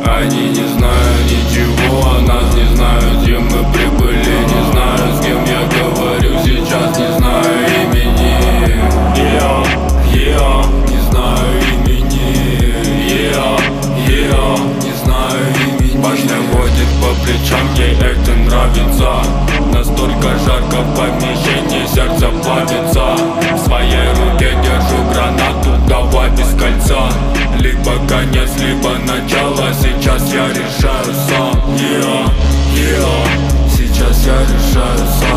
Они не знают ничего о нас, не знают, где мы прибыли, не знаю, с кем я говорю сейчас, не знаю имени. Не знаю имени. Не знаю имени. Башня водит по плечам, ей это нравится. Настолько жарко в помещении, сердце плавится. В своей руке держу гранату, давай без кольца. Либо конец, либо начало, сейчас я решаю сам. Сейчас я решаю сам.